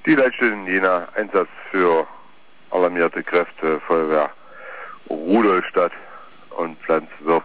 Die letzten Jena Einsatz für alarmierte Kräfte, Feuerwehr Rudolstadt und Pflanzwirt